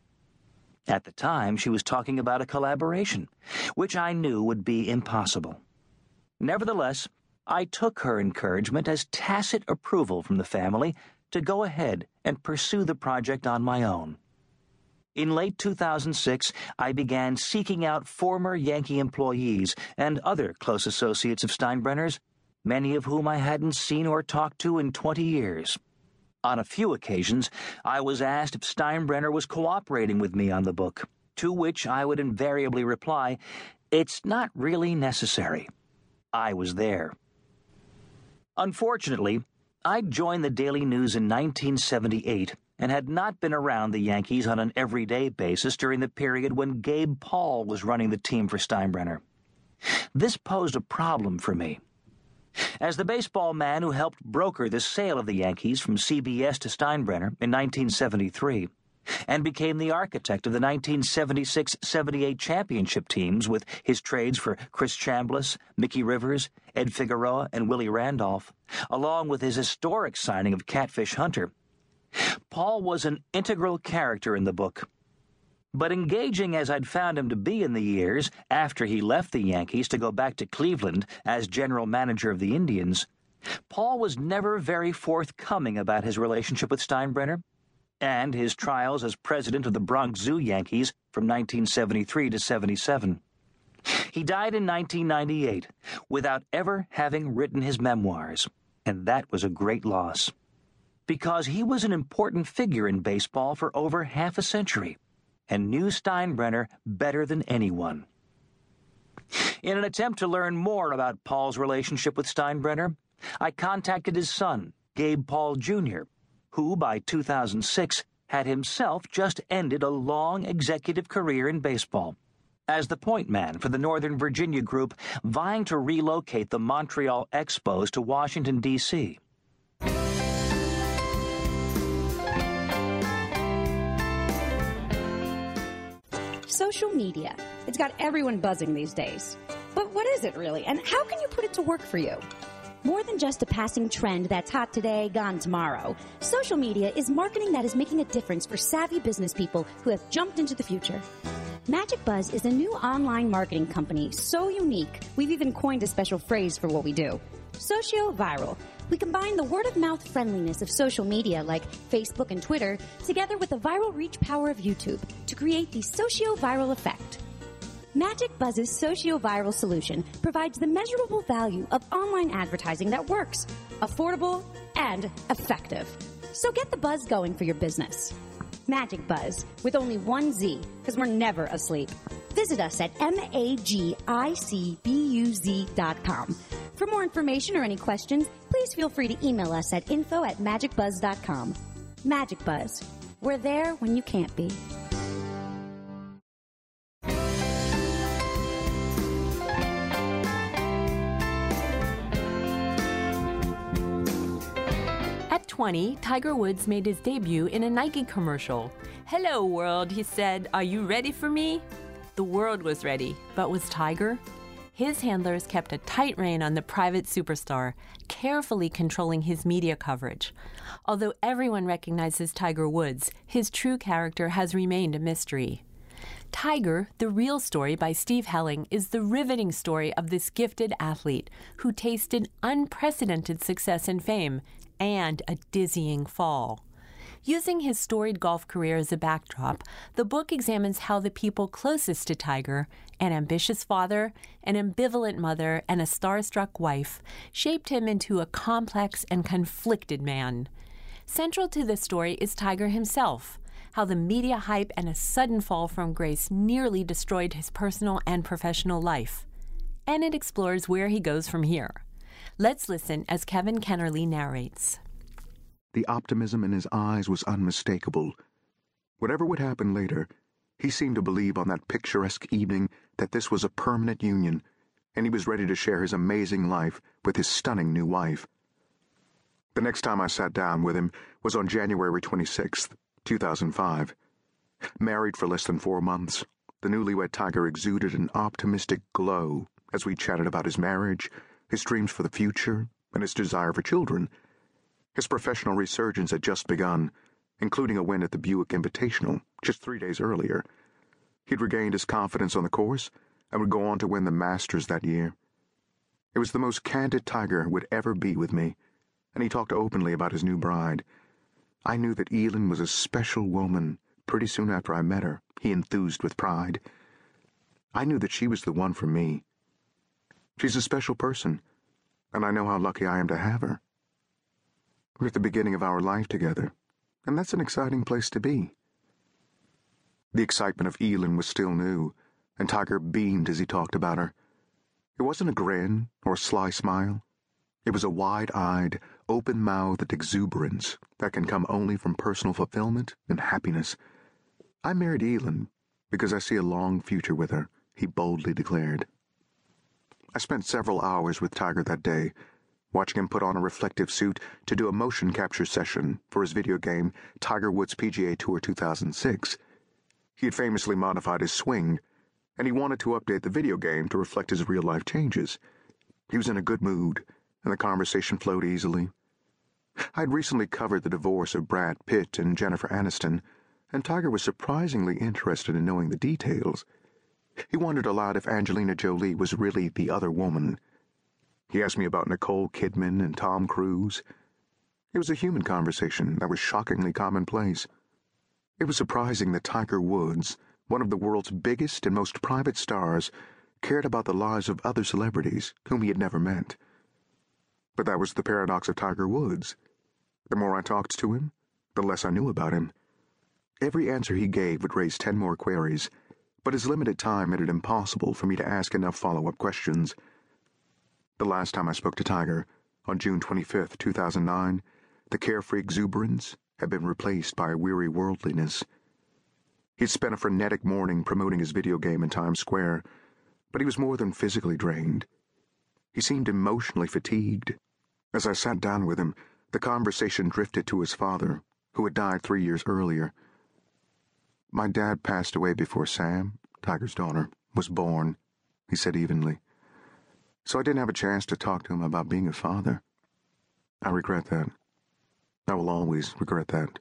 S8: At the time, she was talking about a collaboration, which I knew would be impossible. Nevertheless, I took her encouragement as tacit approval from the family to go ahead and pursue the project on my own. In late two thousand six, I began seeking out former Yankee employees and other close associates of Steinbrenner's, many of whom I hadn't seen or talked to in twenty years. On a few occasions, I was asked if Steinbrenner was cooperating with me on the book, to which I would invariably reply, "It's not really necessary." I was there. Unfortunately, I joined the Daily News in nineteen seventy-eight and had not been around the Yankees on an everyday basis during the period when Gabe Paul was running the team for Steinbrenner. This posed a problem for me. As the baseball man who helped broker the sale of the Yankees from C B S to Steinbrenner in nineteen seventy-three, and became the architect of the nineteen seventy-six seventy-eight championship teams with his trades for Chris Chambliss, Mickey Rivers, Ed Figueroa, and Willie Randolph, along with his historic signing of Catfish Hunter, Paul was an integral character in the book. But engaging as I'd found him to be in the years after he left the Yankees to go back to Cleveland as general manager of the Indians, Paul was never very forthcoming about his relationship with Steinbrenner and his trials as president of the Bronx Zoo Yankees from nineteen seventy-three to seventy-seven. He died in nineteen ninety-eight without ever having written his memoirs, and that was a great loss. because he was an important figure in baseball for over half a century and knew Steinbrenner better than anyone. In an attempt to learn more about Paul's relationship with Steinbrenner, I contacted his son, Gabe Paul Junior, who by two thousand six had himself just ended a long executive career in baseball as the point man for the Northern Virginia group vying to relocate the Montreal Expos to Washington, D C
S2: Social media. It's got everyone buzzing these days. But what is it really, and how can you put it to work for you? More than just a passing trend that's hot today, gone tomorrow, social media is marketing that is making a difference for savvy business people who have jumped into the future. Magic Buzz is a new online marketing company so unique, we've even coined a special phrase for what we do. Socio-viral. We combine the word-of-mouth friendliness of social media like Facebook and Twitter together with the viral reach power of YouTube to create the socio-viral effect. Magic Buzz's socio-viral solution provides the measurable value of online advertising that works, affordable, and effective. So get the buzz going for your business. Magic Buzz, with only one Z, because we're never asleep. Visit us at M A G I C B U Z dot com. For more information or any questions, please feel free to email us at info at magic buzz dot com. Magic Buzz. We're there when you can't be.
S1: At twenty, Tiger Woods made his debut in a Nike commercial. "Hello, world," he said. "Are you ready for me?" The world was ready, but was Tiger? His handlers kept a tight rein on the private superstar, carefully controlling his media coverage. Although everyone recognizes Tiger Woods, his true character has remained a mystery. Tiger, The Real Story by Steve Helling, is the riveting story of this gifted athlete who tasted unprecedented success and fame and a dizzying fall. Using his storied golf career as a backdrop, the book examines how the people closest to Tiger, an ambitious father, an ambivalent mother, and a starstruck wife, shaped him into a complex and conflicted man. Central to the story is Tiger himself, how the media hype and a sudden fall from grace nearly destroyed his personal and professional life. And it explores where he goes from here. Let's listen as Kevin Kennerly narrates.
S9: The optimism in his eyes was unmistakable. Whatever would happen later, he seemed to believe on that picturesque evening that this was a permanent union, and he was ready to share his amazing life with his stunning new wife. The next time I sat down with him was on January twenty-sixth, two thousand five. Married for less than four months, the newlywed Tiger exuded an optimistic glow as we chatted about his marriage, his dreams for the future, and his desire for children. His professional resurgence had just begun, including a win at the Buick Invitational just three days earlier. He'd regained his confidence on the course and would go on to win the Masters that year. It was the most candid Tiger would ever be with me, and he talked openly about his new bride. I knew that Elin was a special woman. Pretty soon after I met her, he enthused with pride. I knew that she was the one for me. She's a special person, and I know how lucky I am to have her. We're at the beginning of our life together, and that's an exciting place to be. The excitement of Elin was still new, and Tiger beamed as he talked about her. It wasn't a grin or a sly smile. It was a wide-eyed, open-mouthed exuberance that can come only from personal fulfillment and happiness. I married Elin because I see a long future with her, he boldly declared. I spent several hours with Tiger that day, watching him put on a reflective suit to do a motion capture session for his video game Tiger Woods P G A Tour two thousand six. He had famously modified his swing, and he wanted to update the video game to reflect his real-life changes. He was in a good mood, and the conversation flowed easily. I'd recently covered the divorce of Brad Pitt and Jennifer Aniston, and Tiger was surprisingly interested in knowing the details. He wondered aloud if Angelina Jolie was really the other woman. He asked me about Nicole Kidman and Tom Cruise. It was a human conversation that was shockingly commonplace. It was surprising that Tiger Woods, one of the world's biggest and most private stars, cared about the lives of other celebrities whom he had never met. But that was the paradox of Tiger Woods. The more I talked to him, the less I knew about him. Every answer he gave would raise ten more queries, but his limited time made it impossible for me to ask enough follow-up questions. The last time I spoke to Tiger, on June twenty-fifth, two thousand nine, the carefree exuberance had been replaced by a weary worldliness. He'd spent a frenetic morning promoting his video game in Times Square, but he was more than physically drained. He seemed emotionally fatigued. As I sat down with him, the conversation drifted to his father, who had died three years earlier. "My dad passed away before Sam, Tiger's daughter, was born," he said evenly. "So I didn't have a chance to talk to him about being a father. I regret that. I will always regret that."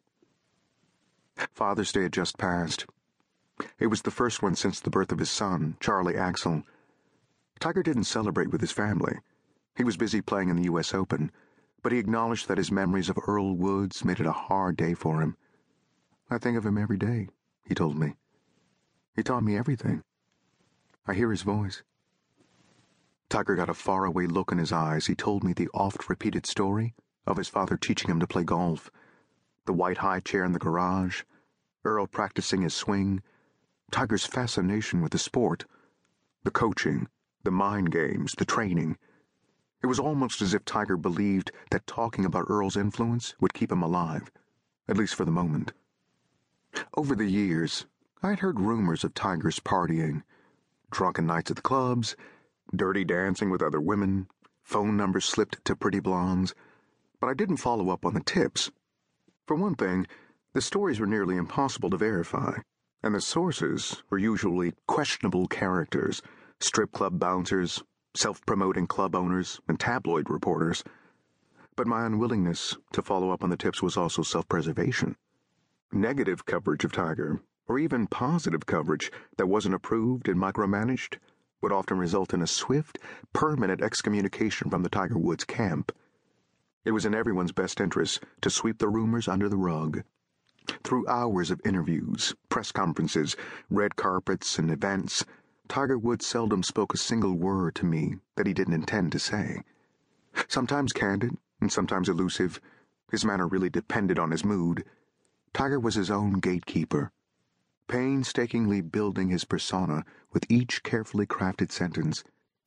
S9: Father's Day had just passed. It was the first one since the birth of his son, Charlie Axel. Tiger didn't celebrate with his family. He was busy playing in the U S Open, but he acknowledged that his memories of Earl Woods made it a hard day for him. "I think of him every day," he told me. "He taught me everything. I hear his voice." Tiger got a faraway look in his eyes. He told me the oft-repeated story of his father teaching him to play golf. The white high chair in the garage, Earl practicing his swing, Tiger's fascination with the sport, the coaching, the mind games, the training. It was almost as if Tiger believed that talking about Earl's influence would keep him alive, at least for the moment. Over the years, I had heard rumors of Tiger's partying, drunken nights at the clubs, dirty dancing with other women, phone numbers slipped to pretty blondes, but I didn't follow up on the tips. For one thing, the stories were nearly impossible to verify, and the sources were usually questionable characters, strip club bouncers, self-promoting club owners, and tabloid reporters. But my unwillingness to follow up on the tips was also self-preservation. Negative coverage of Tiger, or even positive coverage that wasn't approved and micromanaged, would often result in a swift, permanent excommunication from the Tiger Woods camp. It was in everyone's best interest to sweep the rumors under the rug. Through hours of interviews, press conferences, red carpets, and events, Tiger Woods seldom spoke a single word to me that he didn't intend to say. Sometimes candid, and sometimes elusive, his manner really depended on his mood. Tiger was his own gatekeeper, painstakingly building his persona with each carefully crafted sentence.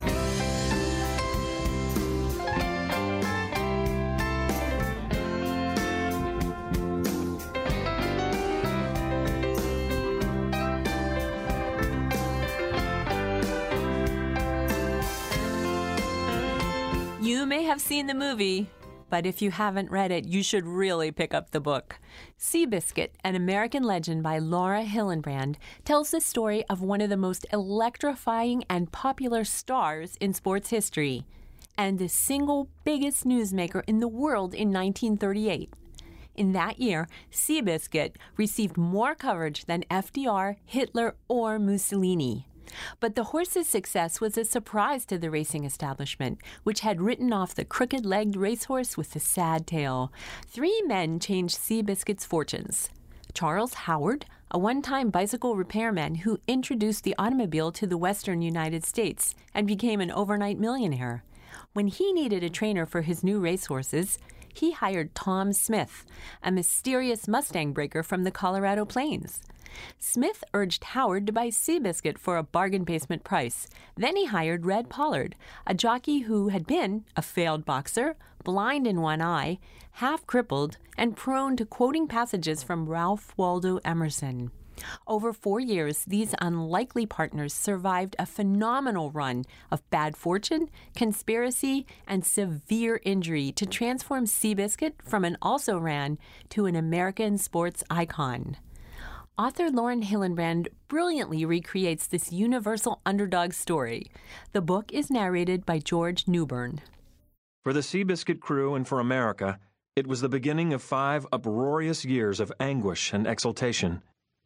S1: You may have seen the movie, but if you haven't read it, you should really pick up the book. Seabiscuit, an American Legend by Laura Hillenbrand, tells the story of one of the most electrifying and popular stars in sports history, and the single biggest newsmaker in the world in nineteen thirty-eight. In that year, Seabiscuit received more coverage than F D R, Hitler, or Mussolini. But the horse's success was a surprise to the racing establishment, which had written off the crooked-legged racehorse with the sad tail. Three men changed Seabiscuit's fortunes. Charles Howard, a one-time bicycle repairman who introduced the automobile to the western United States and became an overnight millionaire. When he needed a trainer for his new racehorses, he hired Tom Smith, a mysterious Mustang breaker from the Colorado Plains. Smith urged Howard to buy Seabiscuit for a bargain basement price. Then he hired Red Pollard, a jockey who had been a failed boxer, blind in one eye, half-crippled, and prone to quoting passages from Ralph Waldo Emerson. Over four years, these unlikely partners survived a phenomenal run of bad fortune, conspiracy, and severe injury to transform Seabiscuit from an also-ran to an American sports icon. Author Lauren Hillenbrand brilliantly recreates this universal underdog story. The book is narrated by George Newbern.
S10: For the Seabiscuit crew and for America, it was the beginning of five uproarious years of anguish and exultation.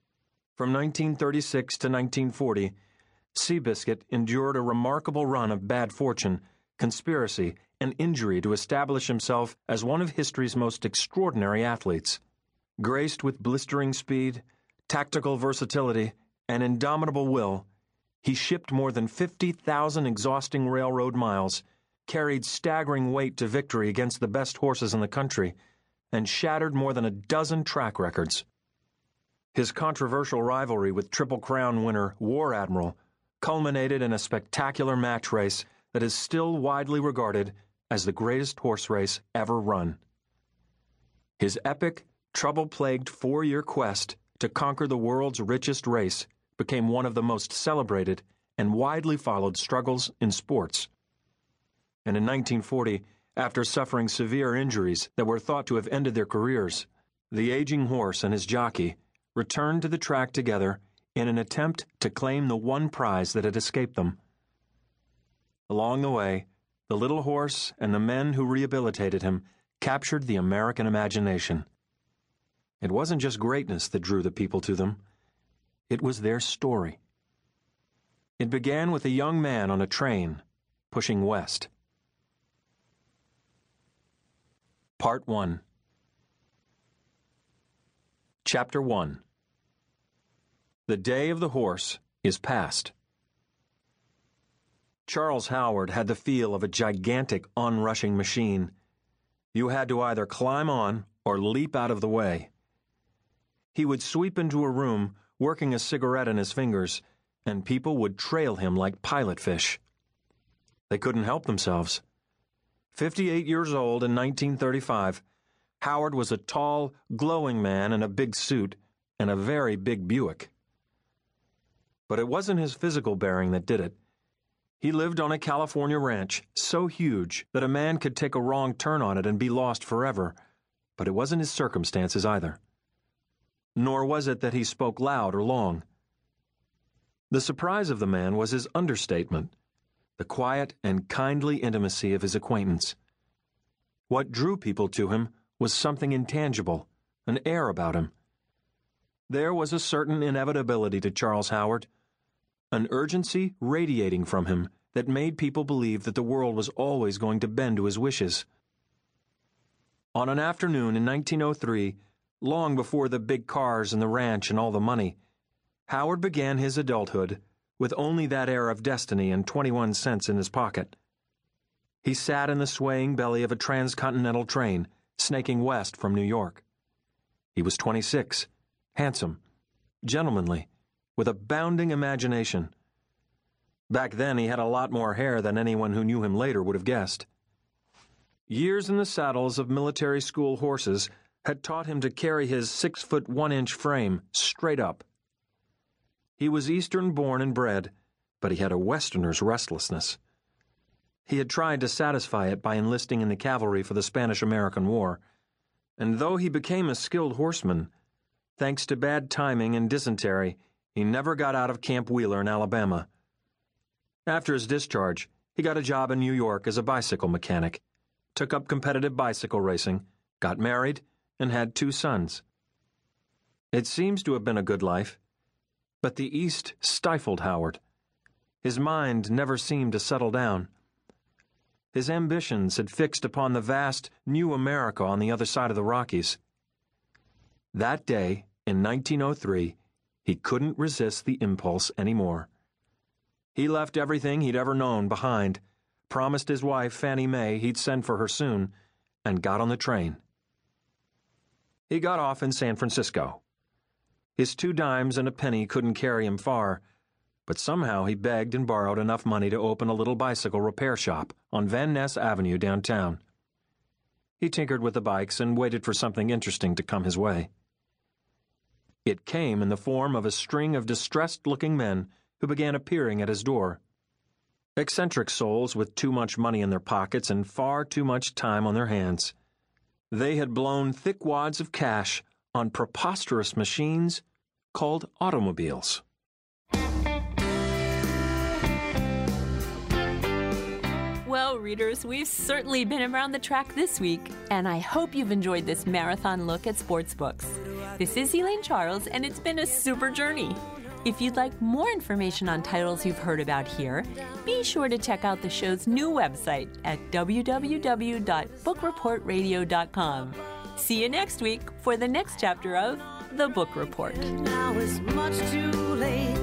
S10: From nineteen thirty-six to nineteen forty, Seabiscuit endured a remarkable run of bad fortune, conspiracy, and injury to establish himself as one of history's most extraordinary athletes. Graced with blistering speed, tactical versatility, and indomitable will, he shipped more than fifty thousand exhausting railroad miles, carried staggering weight to victory against the best horses in the country, and shattered more than a dozen track records. His controversial rivalry with Triple Crown winner War Admiral culminated in a spectacular match race that is still widely regarded as the greatest horse race ever run. His epic, trouble-plagued four-year quest to conquer the world's richest race became one of the most celebrated and widely followed struggles in sports. And in nineteen forty, after suffering severe injuries that were thought to have ended their careers, the aging horse and his jockey returned to the track together in an attempt to claim the one prize that had escaped them. Along the way, the little horse and the men who rehabilitated him captured the American imagination. It wasn't just greatness that drew the people to them. It was their story. It began with a young man on a train pushing west. Part one. Chapter one. The day of the horse is past. Charles Howard had the feel of a gigantic onrushing machine. You had to either climb on or leap out of the way. He would sweep into a room, working a cigarette in his fingers, and people would trail him like pilot fish. They couldn't help themselves. Fifty-eight years old in nineteen thirty-five, Howard was a tall, glowing man in a big suit and a very big Buick. But it wasn't his physical bearing that did it. He lived on a California ranch so huge that a man could take a wrong turn on it and be lost forever, but it wasn't his circumstances either. Nor was it that he spoke loud or long. The surprise of the man was his understatement, the quiet and kindly intimacy of his acquaintance. What drew people to him was something intangible, an air about him. There was a certain inevitability to Charles Howard, an urgency radiating from him that made people believe that the world was always going to bend to his wishes. On an afternoon in nineteen oh three, long before the big cars and the ranch and all the money, Howard began his adulthood with only that air of destiny and twenty-one cents in his pocket. He sat in the swaying belly of a transcontinental train, snaking west from New York. He was twenty-six, handsome, gentlemanly, with a bounding imagination. Back then he had a lot more hair than anyone who knew him later would have guessed. Years in the saddles of military school horses had taught him to carry his six-foot one-inch frame straight up. He was Eastern-born and bred, but he had a Westerner's restlessness. He had tried to satisfy it by enlisting in the cavalry for the Spanish-American War, and though he became a skilled horseman, thanks to bad timing and dysentery, he never got out of Camp Wheeler in Alabama. After his discharge, he got a job in New York as a bicycle mechanic, took up competitive bicycle racing, got married, and had two sons. It seems to have been a good life, but the East stifled Howard. His mind never seemed to settle down. His ambitions had fixed upon the vast new America on the other side of the Rockies. That day, in nineteen oh three, he couldn't resist the impulse anymore. He left everything he'd ever known behind, promised his wife, Fannie Mae, he'd send for her soon, and got on the train. He got off in San Francisco. His two dimes and a penny couldn't carry him far, but somehow he begged and borrowed enough money to open a little bicycle repair shop on Van Ness Avenue downtown. He tinkered with the bikes and waited for something interesting to come his way. It came in the form of a string of distressed-looking men who began appearing at his door. Eccentric souls with too much money in their pockets and far too much time on their hands. They had blown thick wads of cash on preposterous machines called automobiles.
S1: Well, readers, we've certainly been around the track this week, and I hope you've enjoyed this marathon look at sports books. This is Elaine Charles, and it's been a super journey. If you'd like more information on titles you've heard about here, be sure to check out the show's new website at w w w dot book report radio dot com. See you next week for the next chapter of The Book Report.
S11: Now it's much too late.